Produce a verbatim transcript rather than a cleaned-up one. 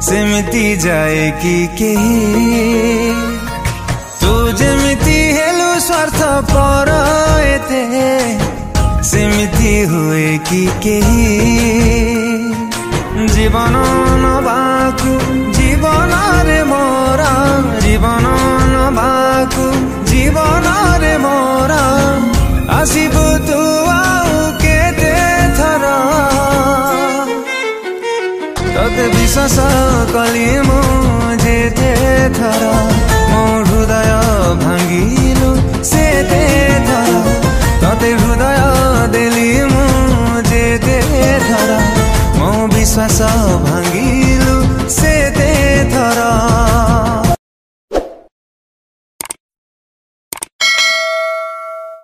सेमिति जाए कि केही तू जेमिति हेलु स्वार्थ पर एते सेमिति हुए कि केही जीवन नबाकु जीवन रे मोरा जीवन नबाकु जीवन रे मोरा आसिबु तू आउ केते थर तते विश्वास कली मु जेते थर मो हृदय भांगिलु सेते थर।